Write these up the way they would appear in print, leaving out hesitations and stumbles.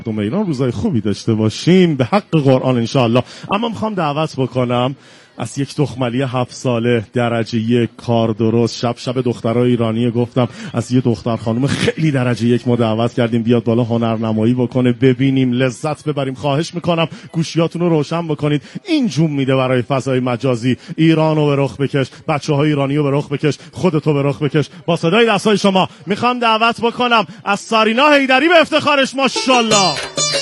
ایران روزای خوبی داشته باشیم به حق قرآن انشاءالله. اما میخوام دعوت بکنم از یک دختملی 7 ساله درجه 1 کار درست، شب دخترای ایرانی گفتم از یه دختر خانم خیلی درجه 1 ما دعوت کردیم بیاد بالا هنرنمایی بکنه، ببینیم لذت ببریم. خواهش میکنم گوشیاتون رو روشن بکنید. این جون میده برای فضای مجازی. ایرانو به رخ بکش، بچه‌های ایرانیو به رخ بکش، خودتو به رخ بکش. با صدای دستای شما میخوام دعوت بکنم از سارینا حیدری به افتخارش ماشاءالله.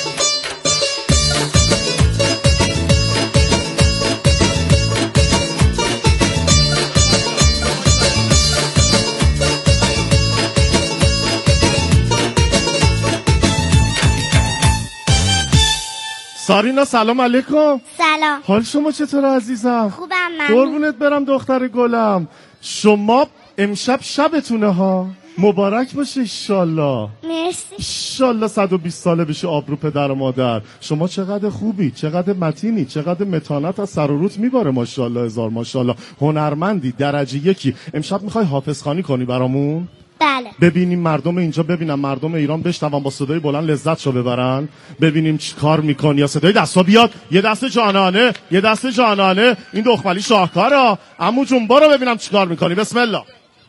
سارینا سلام علیکم. سلام. حال شما چطور عزیزم؟ خوبم من. قربونت برم دختر گلم. شما امشب شبتونه ها. مبارک باشه انشالله. مرسی. انشالله 120 ساله بشه آبرو پدر و مادر. شما چقدر خوبی، چقدر متینی، چقدر متانت از سر و روت میباره ماشاءالله هزار ماشاءالله. هنرمندی درجه 1. امشب میخوای حافظخوانی کنی برامون؟ بله. ببینیم مردم اینجا، ببینم مردم ایران بشنون با صدای بلند لذتشو ببرن. ببینیم چی کار میکنی. یا صدای دستا بیاد. یه دست جانانه، یه دست جانانه. این دختملی شاهکاره. عمو جون برو ببینم چی کار میکنی. بسم الله.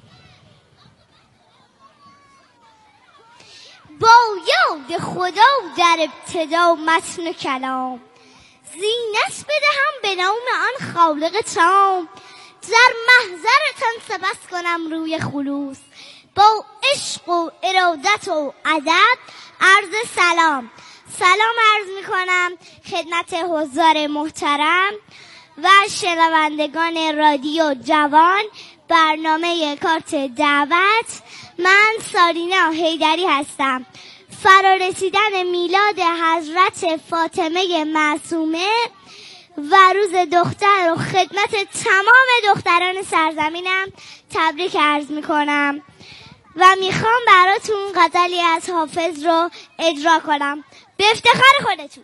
با یاد خدا در ابتدا متن کلام، زینت بدهم به نام آن خالق تام. در محضرتان سپس کنم روی خلوص، با عشق و ارادت و ادب عرض سلام. سلام عرض می کنم خدمت حضار محترم و شنوندگان رادیو جوان برنامه کارت دعوت. من سارینا حیدری هستم. فرارسیدن میلاد حضرت فاطمه معصومه و روز دختر و خدمت تمام دختران سرزمینم تبریک عرض می کنم و میخوام براتون غزلی از حافظ رو اجرا کنم به افتخار خودتون.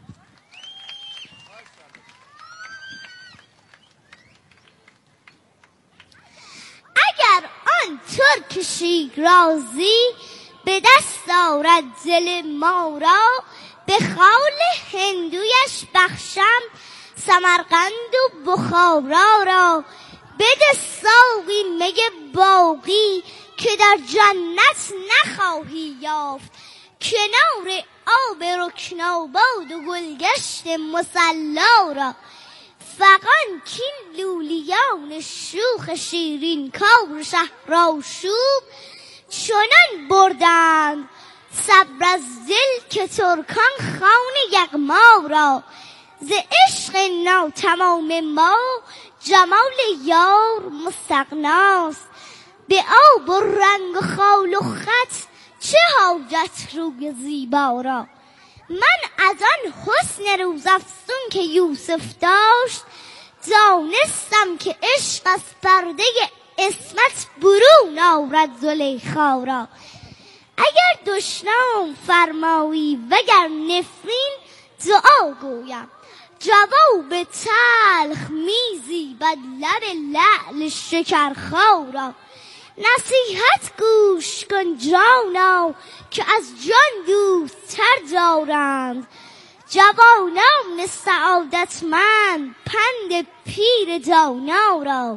اگر آن ترک شیرازی به دست آرد دل ما را، به خال هندویش بخشم سمرقند و بخارا را. بده ساقی می باقی که در جنت نخواهی یافت، کنار آب رکناباد و گلگشت مصلا را. فغان کین لولیان شوخ شیرین کار شهرآشوب، چنان بردند صبر از دل که ترکان خوان یغما را. ز عشق ناتمام ما جمال یار مستغناست، به آب و رنگ و خال و خط چه حاجت روی زیبا را. من از آن حسن روزافزون که یوسف داشت، دانستم که عشق از پرده عصمت برون آورد زلیخا را. اگر دشنام فرمایی وگر نفرین دعا گویم، جواب تلخ میزیبد لب لعل شکرخا را. نصیحت گوش کن جانا که از جان دوست‌تر دارند، جوانان سعادتمند پند پیر دانا را.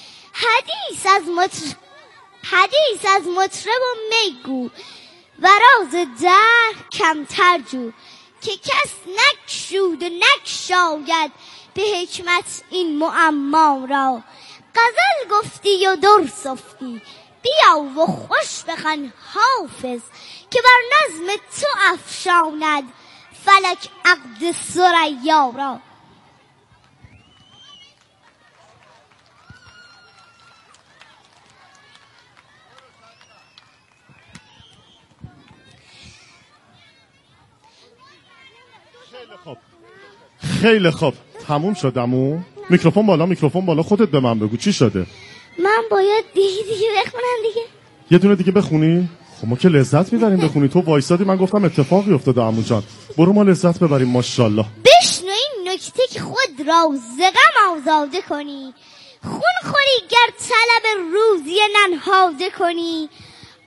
حدیث از مطرب و میگو و راز دهر کمتر جو، که کس نگشود و نگشاید به حکمت این معما را. غزل گفتی و در سفتی، بیا و خوش بخوان حافظ، که بر نظم تو افشاند فلک عقد ثریا را. خیلی خوب تموم شدمو. میکروفون بالا خودت به من بگو چی شده. من باید دیگه بخونم دیگه. یه دونه دیگه بخونی؟ خب ما که لذت میبریم بخونی. تو وایسادی من گفتم اتفاقی افتاده عمو جان. برو ما لذت ببریم ماشاءالله. بشنو این نکته که خود را ز غم آزاده کنی، خون خوری گر طلب روزی ننهاده کنی.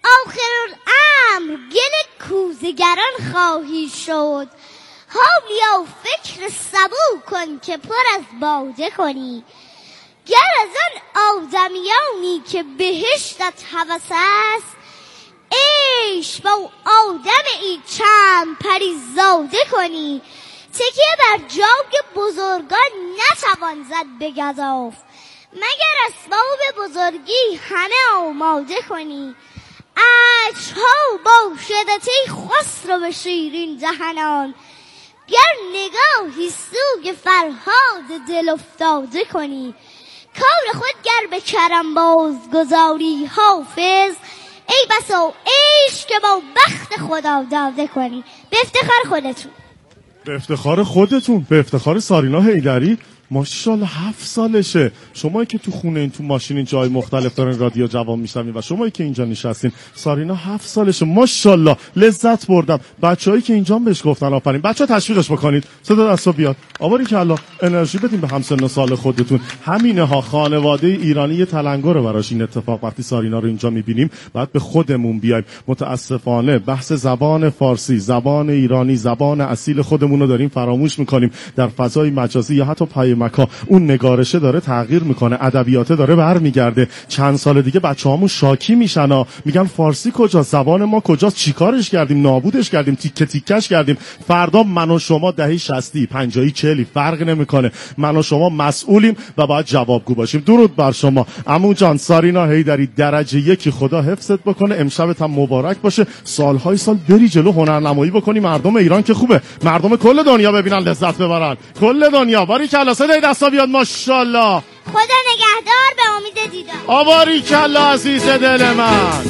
آخرالامر گل کوزگران خواهی شد. حالیا فکر سبو کن که پر از باده کنی. گر از آن آدمیانی که بهشتت هوس است، عیش با آدم ای چند پریزاده کنی. تکیه بر جای بزرگان نتوان زد به گزاف، مگر اسباب بزرگی همه آماده کنی. عجها باشدت ای خسرو شیرین دهنان، گر نگاهی سوی فرهاد دل افتاده کنی. کار خود گر به کرم باز گذاری حافظ، ای بسا عیش که با بخت خدا داده کنی. به افتخار خودتون، به افتخار خودتون، به افتخار سارینا حیدری. ماشاءالله 7 سالشه. شمایی که تو خونه این تو ماشین این جای مختلف دارن رادیو جوان میشنوین و شمایی که اینجا نشستین، سارینا 7 سالشه. ماشاءالله لذت بردم. بچه‌ای که اینجا بهش گفتن آفرین. بچه‌ها تشویقش بکنید. صدا دستا بیاد. آباری که الله انرژی بدین به همسن و سال خودتون. همینه ها، خانواده ایرانی یه تلنگره براش این اتفاق. وقتی سارینا رو اینجا میبینیم بعد به خودمون بیایم. متاسفانه بحث زبان فارسی، زبان ایرانی، زبان اصیل خودمون رو داریم فراموش میکنیم. در فضای مجازی یا حتی پای مکا اون نگارشه داره تغییر میکنه، ادبیات داره برمیگرده. چند سال دیگه بچه‌هامون شاکی میشن، میگن فارسی کجاست، زبان ما کجاست، چیکارش کردیم، نابودش کردیم، تیکه تیکش کردیم. فردا من و شما دهه 60 50 40 فرق نمیکنه، من و شما مسئولیم و باید جوابگو باشیم. درود بر شما عمو جان. سارینا حیدری درجه 1، خدا حفظت بکنه. امشبت هم مبارک باشه. سالهای سال بری جلو، هنرنمایی بکنی. مردم ایران که خوبه، مردم کل دنیا ببینن لذت ببرن. کل دنیا. باریکلا. صدای دستا بیاد. ماشاءالله. خدا نگهدار. به امید دیدار. آباریکلا عزیز دل من.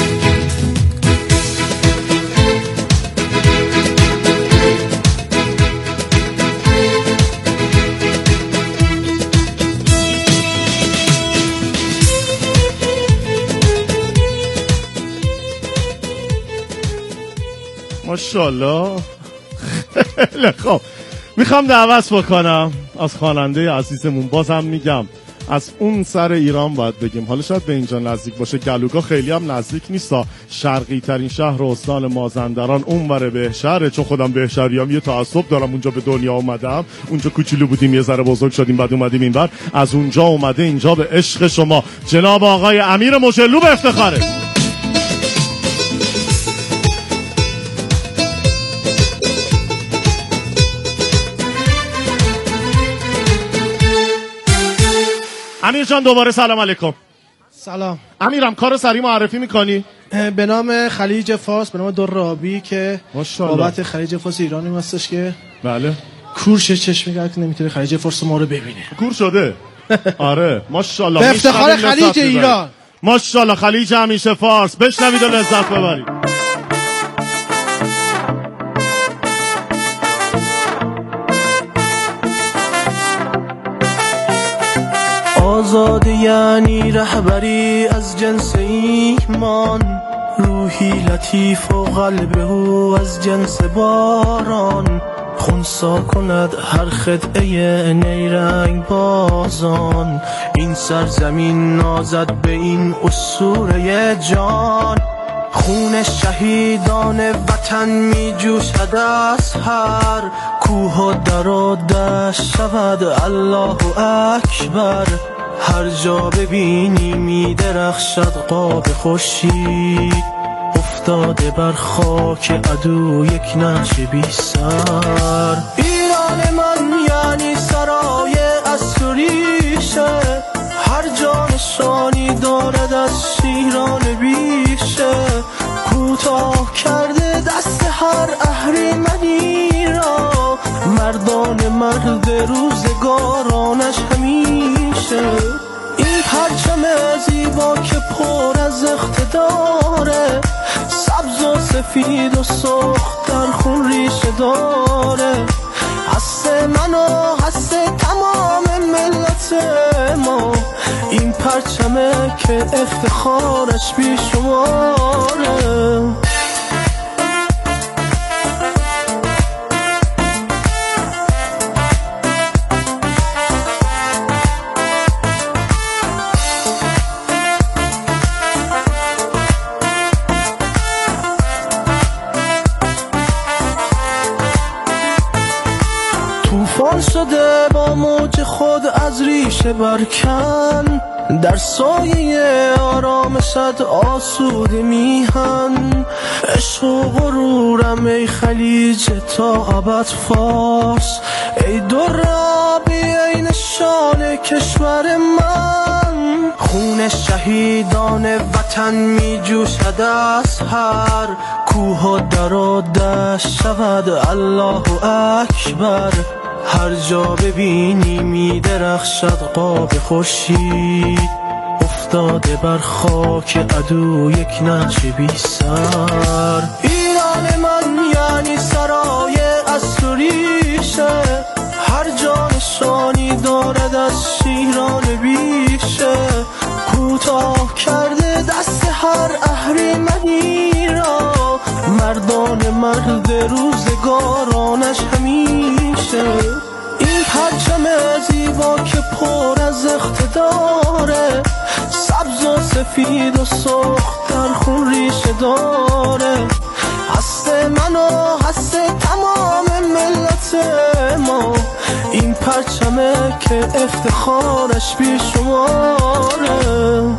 ماشاءالله. خیلی خوب. میخوام دعوت بکنم از خواننده عزیزمون. بازم میگم از اون سر ایران باید بگیم، حالا شاید به اینجا نزدیک باشه، گلوگاه خیلی هم نزدیک نیستا. شرقی ترین شهر استان مازندران، اونور بهشهره. چون خودم بهشهریام، یه تعصب دارم. اونجا به دنیا اومدم، اونجا کوچولو بودیم یه ذره بزرگ شدیم بعد اومدیم اینور. از اونجا اومده اینجا به عشق شما. جناب آقای امیر مجلو به افتخاره. امیر جان دوباره سلام علیکم. سلام. امیرم کارو سریع معرفی میکنی؟ به نام خلیج فارس، به نام درابی که ماشاءالله بابت خلیج فارس ایرانی هستش که بله کورش چشم کرد که نمیتونه خلیج فارس ما رو ببینه. کور شده. آره ماشاءالله. به افتخار خلیج ایران. ماشاءالله. خلیج همیشه فارس. بشنوید و لذت ببرید. آزاده یعنی رهبری از جنس ایمان، روحی لطیف و قلب او از جنس باران، خونسا کند هر خدعه نیرنگ بازان. این سرزمین نازد به این اسطوره جان، خون شهیدان وطن می جوشد از هر کوه و در و دشت شود الله اکبر. هر جا ببینی می درخشد قاب خورشید، افتاده بر خاک عدو یک نقش بی سر. ایران من یعنی سرای اسطوریشه، هر جا نشانی دارد از شیران بیشه. کوتاه کرده دست هر اهریمنی را، مردان مرد روزگارانش همیشه. این پرچم زیبا که پر از اقتداره، سبز و سفید و سرخ در خون ریشه داره. هست من و هست تمام ملت ما، این پرچمه که افتخارش بی شماره. فال شده با موج خود از ریشه برکن، در سایه آرامشت آسوده میهن. عشق و غرورم ای خلیج تا ابد فارس، ای درابی ای نشان کشور من. خون شهیدان وطن می جوشد از هر کوه و در و دشت شود الله اکبر. هر جا ببینی می درخشد قاب خورشید، افتاده بر خاک عدو یک نقش بی سر. ایران من یعنی سرای از ریشه، هر جا نشانی دارد از شیران بیشه. کوتاه کرده دست هر اهریمنی را، مردان مرد روزگارانش همیشه. این پرچم زیبا که پر از اقتداره، سبز و سفید و سرخ در خون ریشه داره. هست من و هست تمام ملت ما، این پرچمه که افتخارش بی شماره.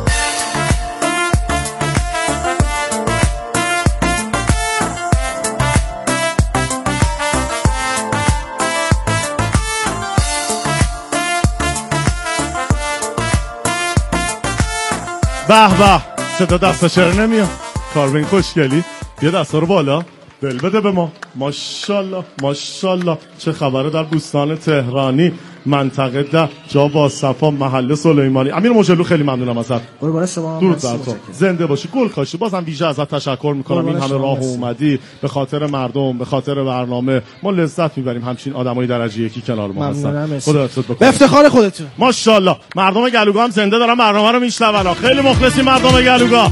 به به، صدا دستا چرا نمیاد؟ کاربین خوشگلی بیا دستا رو بالا، دل بده به ما. ماشالله ماشالله. چه خبره در بوستان تهرانی، منطقه 10 جا با صفا، محله سلیمانی. امیر مجلو خیلی ممنونم ازت. قربان شما. درود بر تو، زنده باشی، گل کاشی. بازم ویژه ازت تشکر میکنم، این همه راه اومدی به خاطر مردم، به خاطر برنامه. ما لذت میبریم همچین آدمای درجه یکی کنار ما هستن. خدا حفظت بکنه. به افتخار خودتون. ماشاءالله. مردم گلوگا هم زنده دارن برنامه رو میشنون. خیلی مخلصی مردم گلوگا.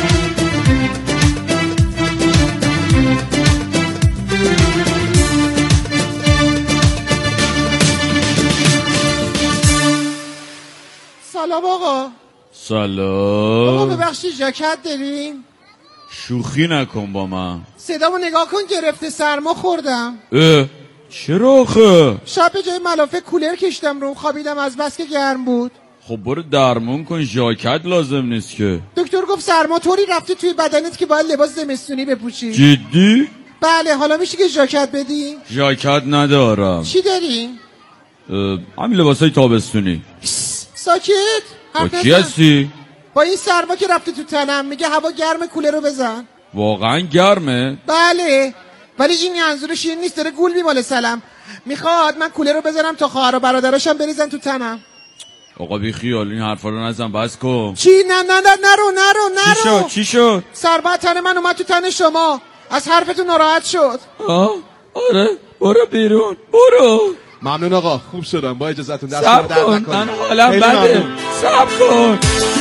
سلام آقا. سلام آقا ببخشید ژاکت داریم؟ شوخی نکن با من. صدامو نگاه کن گرفته، سرما خوردم. چرا آخه؟ شب به جای ملافه کولر کشیدم روم، خوابیدم از بس که گرم بود. خب برو درمون کن، ژاکت لازم نیست که. دکتر گفت سرما طوری رفته توی بدنت که باید لباس زمستونی بپوشی. جدی؟ بله. حالا میشه که ژاکت بدی؟ ژاکت ندارم. چی دارین؟ همین لباسای تابستونی. ساکت. با کی هستی؟ با این سرما که رفته تو تنم، میگه هوا گرمه کولر رو بزن. واقعا گرمه؟ بله، ولی این منظورش این نیست، داره گول میماله. سلام میخواد من کولر رو بزنم تا خواهر و برادراشم بریزن تو تنم. آقا بی خیال، این حرفا رو نزن، بس کن. چی؟ نرو. چی شد؟ سربت تن من اومد تو تن شما، از حرفتون ناراحت شد. آره برو بیرون، برو. ممنون آقا، خوب شدم. با اجازهتون دست صبر کن، من حالم بده. صبر کن.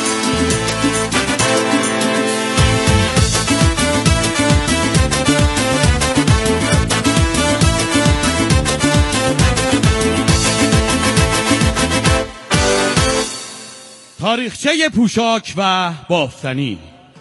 تاریخچه پوشاک و بافتنی.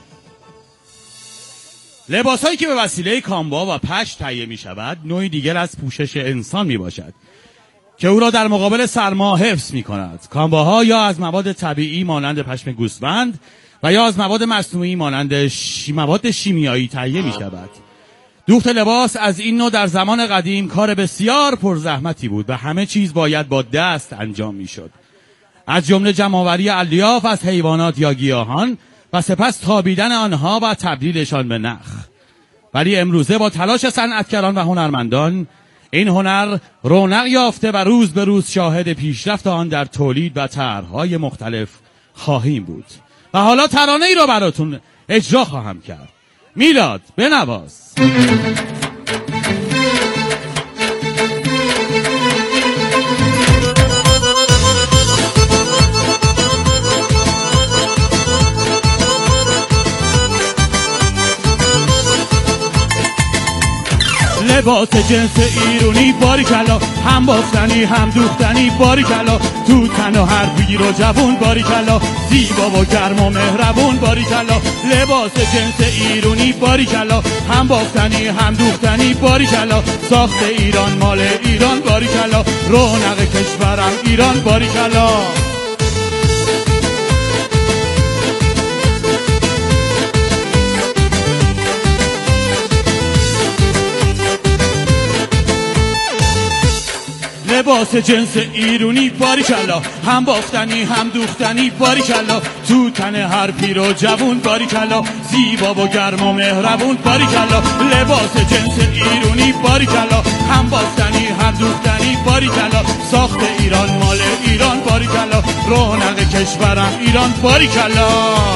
لباسهایی که به وسیله کامبا و پشم تهیه می شود نوعی دیگر از پوشش انسان می باشد که او را در مقابل سرما حفظ می کند. کامباها یا از مواد طبیعی مانند پشم گوسفند و یا از مواد مصنوعی مانند مواد شیمیایی تهیه می شود. دوخت لباس از این نوع در زمان قدیم کار بسیار پرزحمتی بود و همه چیز باید با دست انجام می شد، از جمله جمع‌آوری الیاف از حیوانات یا گیاهان و سپس تابیدن آنها و تبدیلشان به نخ. ولی امروزه با تلاش صنعتگران و هنرمندان این هنر رونق یافته و روز به روز شاهد پیشرفت آن در تولید و طرح‌های مختلف خواهیم بود. و حالا ترانه‌ای را براتون اجرا خواهم کرد. میلاد بنواز. لباس جنس ایرونی باریکلا، هم بافتنی هم دوختنی باریکلا، تو تن و هر پیر و جوون باریکلا، زیبا و گرم و مهربون باریکلا. لباس جنس ایرونی باریکلا، هم بافتنی هم دوختنی باریکلا، ساخت ایران مال ایران باریکلا، رونق کشورم ایران باریکلا. لباس جنس ایرونی باریکلا، هم بافتنی هم دوختنی باریکلا، تو تن هر پیر و جوون باریکلا، زیبا و گرم و مهربون باریکلا. لباس جنس ایرونی باریکلا، هم بافتنی هم دوختنی باریکلا، ساخت ایران مال ایران باریکلا، رونق کشورم ایران باریکلا.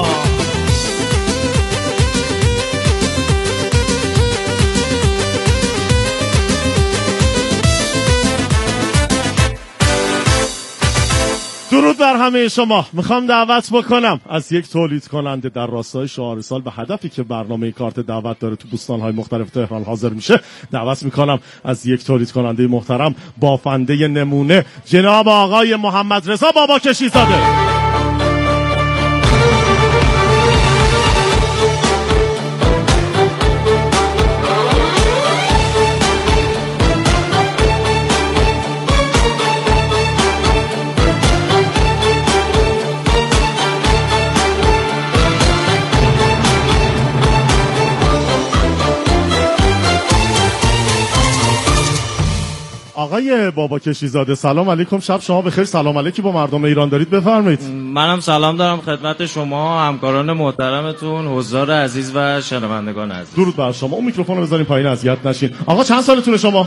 درود بر همه شما. میخوام دعوت بکنم از یک تولید کننده در راستای شعار سال به هدفی که برنامه کارت دعوت داره تو بستان‌های مختلف تهران حاضر میشه، دعوت میکنم از یک تولید کننده محترم، بافنده نمونه، جناب آقای محمد رضا بابا کشیزاده. آقای بابا کشیزاده سلام علیکم، شب شما بخیر. سلام علیکی با مردم ایران دارید، بفرمایید. منم سلام دارم خدمت شما، همکاران محترمتون، حضار عزیز و شنوندگان عزیز. درود بر شما. اون میکروفون رو بذارین پایین، اذیت نشین. آقا چند سالتونه شما؟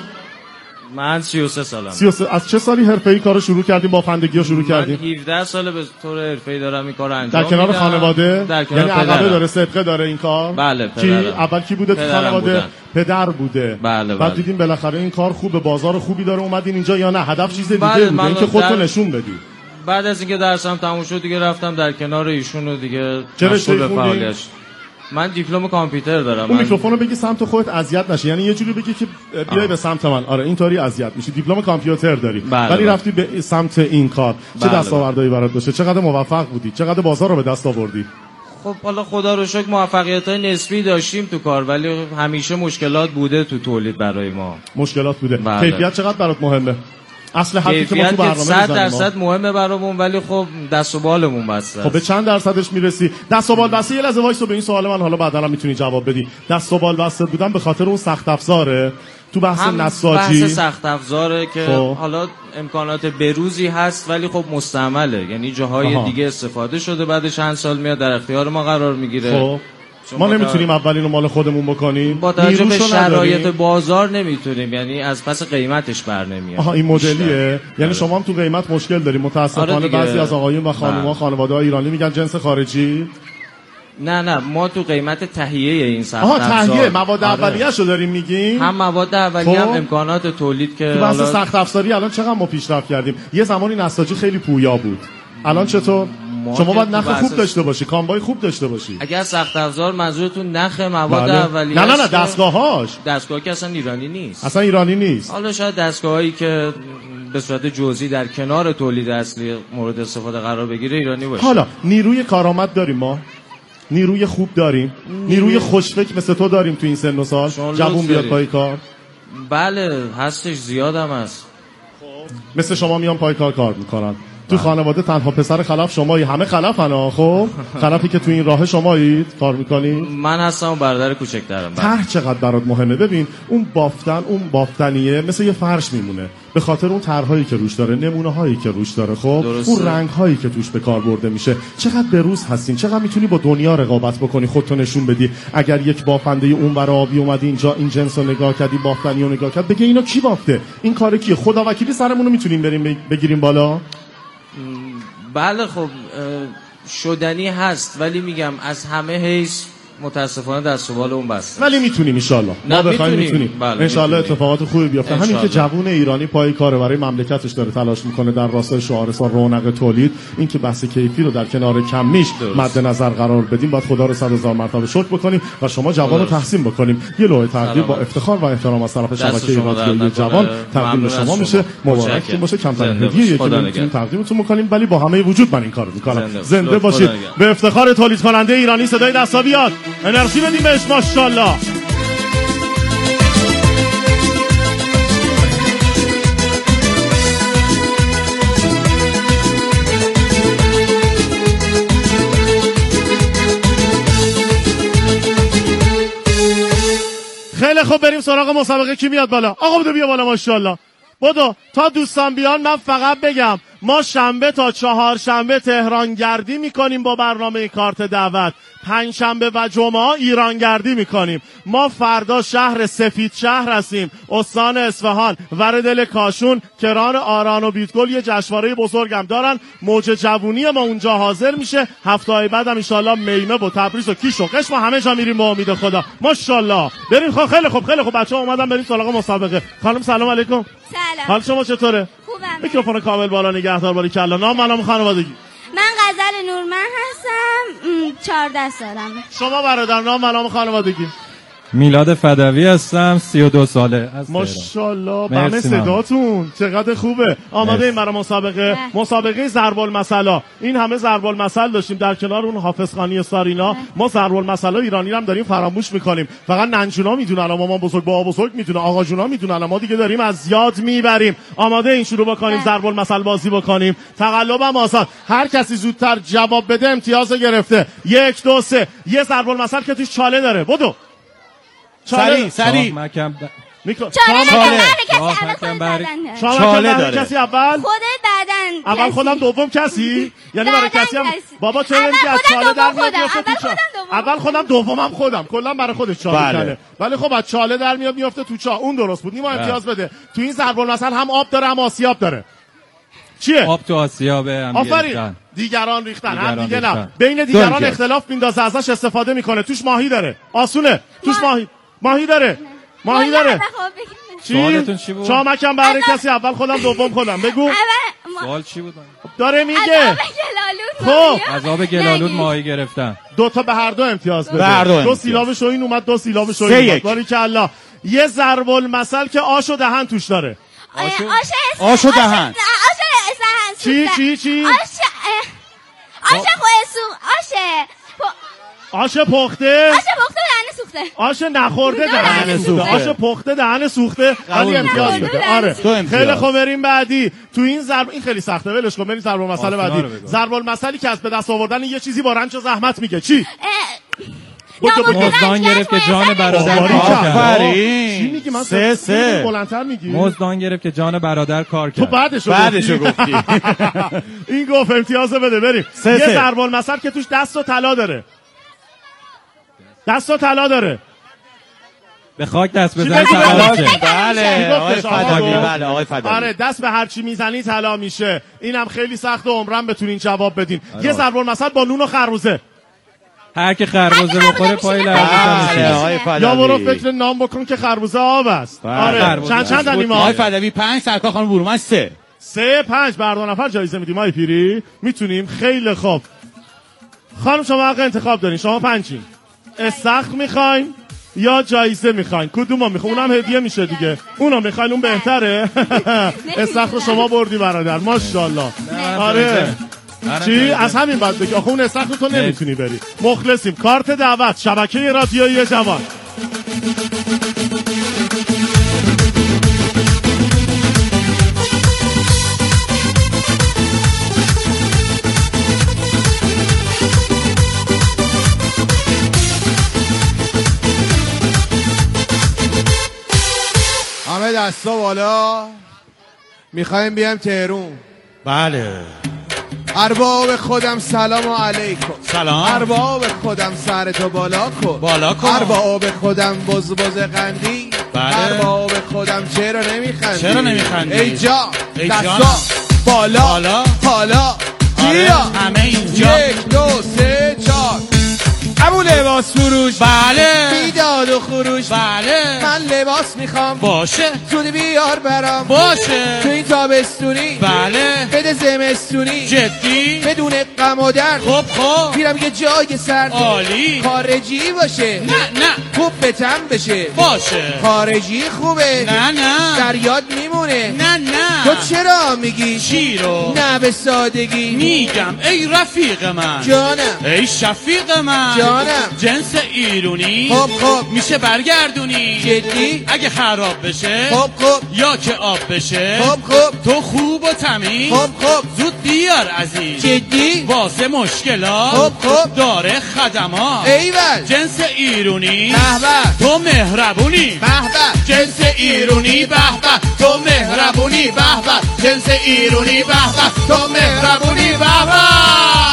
من 33 سالم. 33. از چه سالی حرفه‌ای کارو شروع کردین؟ بافندگی رو شروع کردین؟ من 17 ساله به طور حرفه‌ای دارم این کارو انجام میدم. در کنار خانواده؟ در کنار یعنی علاقه داره، صدقه داره این کار؟ بله. کی اول کی بوده تو خانواده؟ پدر بوده. بله. بعد دیدین بالاخره این کار خوبه، بازار خوبی داره، اومدین اینجا یا نه هدف چیز دیگه بله، بوده اینکه خودتو نشون بدی؟ بعد از اینکه درسم تموم شد دیگه رفتم در کنار ایشون و دیگه مشغول به فعالیت. من دیپلم کامپیوتر دارم. اون میکروفونو بگی سمت خودت، اذیت نشی. یعنی یه جوری بگی که بیای به سمت من. آره اینطوری اذیت میشی. دیپلم کامپیوتر داری ولی رفتی به سمت این کار. چه دستاوردهایی برات داشته؟ چقدر موفق بودی؟ چقدر بازار رو به دست آوردی؟ خب حالا خدا رو شکر موفقیت‌های نسبی داشتیم تو کار، ولی همیشه مشکلات بوده تو تولید برای ما. مشکلات بوده. کیفیت چقدر برات مهمه؟ اصل حرفی که ما تو برنامه 100% مهمه برامون، ولی خب دست و بالمون بسته. خب به چند درصدش میرسی؟ دست و بال بسته. یه لحظه وایسو، به این سوال من حالا بعدا هم میتونی جواب بدی. دست و بال بسته بودن به خاطر اون سخت افزاره تو بحث نساجی؟ بحث سخت افزاره که حالا امکانات بروزی هست ولی خب مستعمله، یعنی جاهای دیگه استفاده شده، بعد چند سال میاد در اختیار ما قرار میگیره. ما نمیتونیم اولینو مال خودمون بکنیم، با توجه به شرایط بازار نمیتونیم، یعنی از پس قیمتش بر نمیاد. این مدلیه. یعنی شما هم تو قیمت مشکل داریم متاسفانه. بعضی از آقایون و خانم‌ها خانواده‌های ایرانی میگن جنس خارجی. نه ما تو قیمت تهیه این سخت افزار، تهیه مواد اولیه‌شو داریم میگیم. هم مواد اولیه هم امکانات تولید که تو بحث سخت افزاری الان چقدر ما پیشرفت کردیم. یه زمانی نساجی خیلی پویا بود، الان چطور؟ شما باید نخ خوب داشته باشی، کامبای خوب داشته باشی. اگر سخت افزار منظورتون نخ مواد اولیه؟ نه دستگاهاش. دستگاه که اصلا ایرانی نیست. اصلا ایرانی نیست. حالا شاید دستگاهایی که به صورت جزئی در کنار تولید اصلی مورد استفاده قرار بگیره ایرانی باشه. حالا نیروی کارآمد داریم ما؟ نیروی خوب داریم؟ نیروی خوشفکر مثل تو داریم تو این سن و سال؟ جوون بیاد پای کار؟ بله هستش، زیادم هست. مثل شما میان پای کار میکنن. تو خانواده تنها پسر خلف شمایی؟ همه خلفن. خب خلفی که تو این راه شمایید کار میکنید؟ من هستم و برادر کوچکترم. طرح چقدر برات مهمه؟ ببین اون بافتنیه مثل یه فرش میمونه به خاطر اون طرحایی که روش داره، نمونه هایی که روش داره. خب اون رنگ هایی که توش به کار برده میشه. چقدر بروز هستین، چقدر میتونی با دنیا رقابت بکنی، خودتو نشون بدی. اگر یک بافنده اونور آبی اومدی اینجا این جنسو نگاه کردی، بافتنی رو نگاه کرد، بگه اینا کی بافته؟ این کار کیه؟ خدا وکیلی سرمون رو میتونیم بریم بگیریم بالا؟ بله خب شدنی هست، ولی میگم از همه حیث متاسفانه دست و بال اون بسته. ولی میتونیم ان شاء الله. ما بخوایم میتونیم. ان شاء الله اتفاقات خوبی بیفته. همین که جوون ایرانی پای کار برای مملکتش داره تلاش میکنه در راستای شعار سال رونق تولید، این که بحث کیفی رو در کنار کمیش مد نظر قرار بدیم، باید خدا رو 100,000 مرتبه شکر بکنیم و شما جوان رو تحسین بکنیم. یه لوح تقدیر با افتخار و احترام از طرف شبکه رادیویی جوان تقدیم به شما میشه. مبارک باشه. کمترین هدیه‌ای که میتونیم تقدیمتون بکنیم، ولی با همه وجود من این کارو میکنم. زنده باشید. به افتخار تولید کننده ایرانی صدای دستا بیاد. انرژی بدیم بهش. ماشاءالله. خیلی خوب، بریم سراغ مسابقه. کی میاد بالا؟ آقا بده بیا بالا. ماشاءالله. بدو تا دوستان بیان. من فقط بگم ما شنبه تا چهارشنبه تهران گردی میکنیم با برنامه کارت دعوت. پنجشنبه و جمعه ایران گردی میکنیم. ما فردا شهر سفید شهر هستیم، استان اصفهان، وردل کاشون، کران، آران و بیتگل. یه جشنواره بزرگم دارن. موج جوونی ما اونجا حاضر میشه. هفته بعد هم ان شاء الله میمه و تبریز و کیش و قشم همه جا میریم با امید خدا. ماشاءالله. بریم. خیلی خوب بچه‌ها اومدن، بریم سراغ مسابقه. خانم سلام علیکم. سلام. حال شما چطوره؟ خوبم. میکروفون کامل بالا نگهدار. باریکلا. نام خانوادگی؟ من غزل نورمن هستم. 14 سالمه. شما برادر؟ نام خانوادگی؟ میلاد فدوی هستم. 32 ساله. ماشاءالله. بهم صداتون چقدر خوبه. آماده این برای مسابقه ضرب المثل. این همه ضرب المثل داشتیم در کنار اون حافظخانی سارینا. ما ضرب المثل ایرانی هم داریم فراموش میکنیم. فقط ننجونا میدونن، مامان بزرگ بابا بزرگ میدونه، آقا جونا میدونن، ما دیگه داریم از یاد میبریم. آماده این شروع بکنیم ضرب المثل بازی بکنیم. تقلبم آسان. هر کسی زودتر جواب بده امتیاز گرفته. 1 2 3. یه ضرب المثل که توش چاله داره. بدو. سری چاله داره. کسی اول؟ خودت بعدن. اول خودم دوم کسی؟ یعنی برای کسی هم بابا چرا نمیگی از چاله در میاد میفته تو چاه؟ اول خودم دومم خودم. کلا برای خودش چاله کنه. ولی خب از چاله در میاد میفته تو چاه. اون درست بود. نیما امتیاز بده. تو این ضرب المثل هم آب داره هم آسیاب داره. چیه؟ آب تو آسیابه. آفرین. دیگران ریختن. هم دیگه نه. بین دیگران اختلاف میندازه، ازش استفاده میکنه. توش ماهی داره. آسونه. توش ماهی داره. سوالتون چی بود؟ شامکم برای کسی اول خودم دوم خودم. بگو. سوال چی بود؟ داره میگه عذاب گلالود ماهی گرفتن. 2 تا به هر دو امتیاز بده. 2 سیلاب شوین اومد. 2 سیلاب شوین اومد. باریکلا. یه ضرب المثل که آش و دهن توش داره. آش و دهن. چی؟ آش پخته. آش نخورده دهن سوخته. آش پخته دهن سوخته. ولی امتیاز بده. آره. خیلی خوب. بریم بعدی. تو این خیلی سخته. ولش کن. بریم ضرب المثل بعدی. ضرب المثلی که از به دست آوردن یه چیزی با رنج و زحمت میگه. چی؟ مزدان گرفت که جان برادر کار کرد. چی میگی؟ من 3 بلندتر میگی. مزدان گرفت که جان برادر کار کرد. تو بعدشو گفتی. این گفت امتیاز بده. بریم. یه ضرب المثل که توش دست و طلا داره. به خاک دست بزنی طلا میشه. بله آقای فدایی. آره دست به هر چی میزنی طلا میشه. اینم خیلی سخته. عمرم بتونین جواب بدین. یه ضرب المثل با نون و خربوزه. هر کی خربوزه بخوره پای لرزه. یا برو فکر نام بکن که خربوزه آب است. آره چند انیما؟ آقای فدایی 5، سرکار خانم برومن 3. 5 بر 2 نفر جایزه میدیم. آقای پیری میتونیم. خیلی خوب. خانم شما حق انتخاب دارین. شما 5این. استخر میخواین یا جایزه میخواین؟ کدومو میخواین؟ اونم هدیه میشه دیگه. اونو میخواین؟ اون بهتره. استخر شما بردی برادر. ماشاءالله. آره چی؟ از همین بعد بگی. آخه اون استخر تو نمیتونی بری. مخلصیم. کارت دعوت شبکه رادیویی جوان. همه دستا بالا. میخوایم بیام تهرون. بله. ارباب خودم سلام علیکم. سلام. ارباب خودم سرتو بالا کن. ارباب خودم بز قندی. بله. ارباب خودم چرا نمیخندی؟ ای جا دستا بالا حالا بیا. همه اینجا. 1 2 3 4. ابو لباس فروش، بله. بیداد و خروش، بله. من لباس میخوام، باشه. زود بیار برام، باشه. تو این تابستونی، بله. بده زمستونی، جدی؟ بدون غم و درد، خب میرم یه جای سرد، عالی. خارجی باشه، نه خوب بتم بشه، باشه. خارجی خوبه، نه در یاد میمونه، نه تو چرا میگی چی رو؟ نه به سادگی میگم ای رفیق من، جانم، ای شفیق من، جانم، جنس ایرونی خب میشه برگردونی، جدی؟ اگه خراب بشه خب یا که آب بشه، خب تو خوب و تمیز، خب زود بیار عزیز، جدی؟ واسه مشکلات خب داره خدمات، ایول، جنس ایرونی به تو مهربونی، به جنس ایرونی به به تو مهربونی، به به جنس ایرونی، به به تو مهربونی، به به.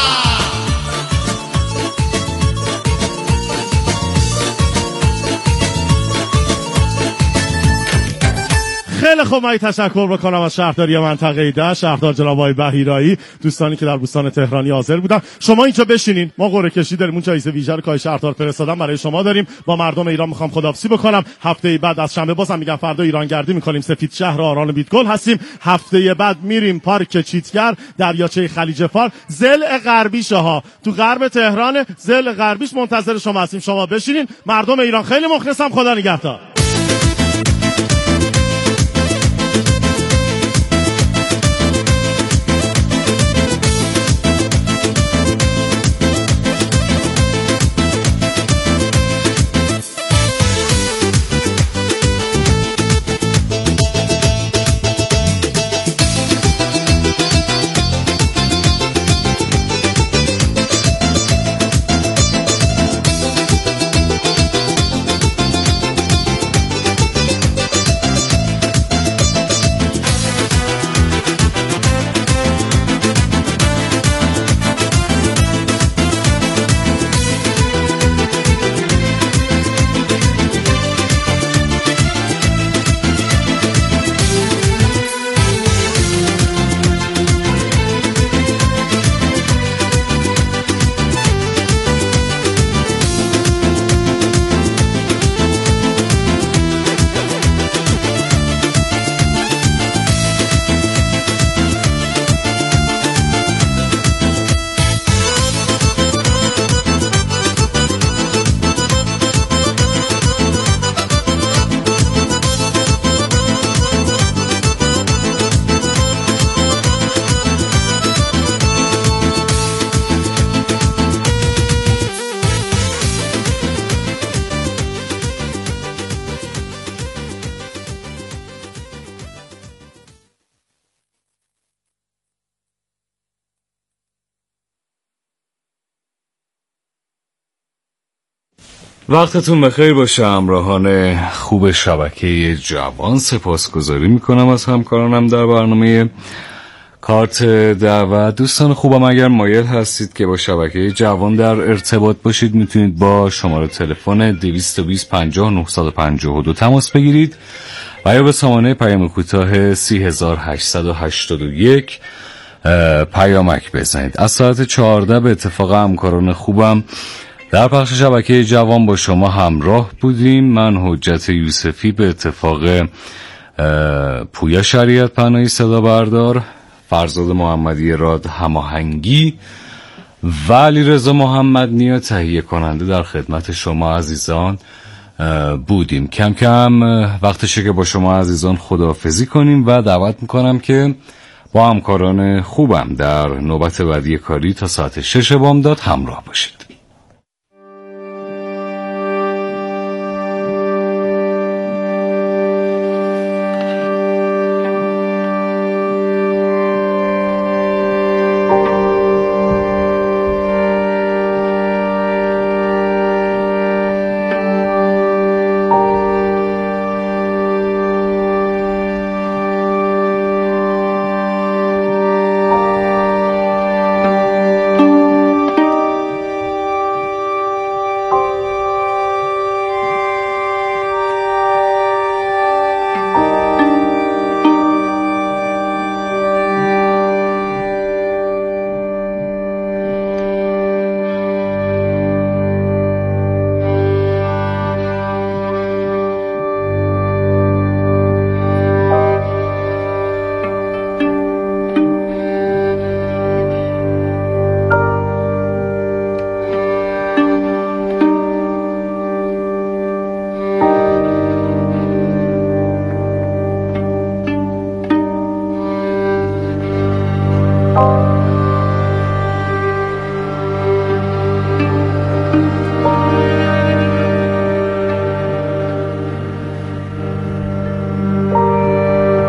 خیلی خوب، من تشکر بکنم از شهرداری منطقه 10، شهردار جناب آقای بهیرایی، دوستانی که در بوستان تهرانی حاضر بودن. شما اینجا بشینین، ما قرعه کشی داریم، اون جایزه ویژه رو که شهردار فرستادن برای شما داریم. با مردم ایران میخوام خداحافظی بکنم. هفته بعد از شنبه بازم میگم فردا ایرانگردی میکنیم، سفید شهر آران بیتگل هستیم. هفته بعد میریم پارک چیتگر، دریاچه خلیج فارس، ضلع غربیشه ها، تو غرب تهران، ضلع غربیش منتظر شما هستیم. شما بشینین. مردم ایران خیلی مخلصم. خدا نگهدار. وقتتون بخیر باشه همراهان خوب شبکه جوان. سپاسگزاری میکنم از همکارانم در برنامه کارت دعوت. دوستان خوبم، اگر مایل هستید که با شبکه جوان در ارتباط باشید میتونید با شماره تلفن 220 50 952 تماس بگیرید و یا به سامانه پیام کوتاه 3881 پیامک بزنید. از ساعت 14 به اتفاق همکاران خوبم در پخش شبکه جوان با شما همراه بودیم. من حجت یوسفی، به اتفاق پویا شریعت پناهی صدا بردار، فرزاد محمدی راد هماهنگی و علیرضا محمد نیا تهیه کننده در خدمت شما عزیزان بودیم. کم کم وقتشه که با شما عزیزان خداحافظی کنیم و دعوت میکنم که با همکاران خوبم در نوبت بعدی کاری تا ساعت 6 بامداد همراه باشید.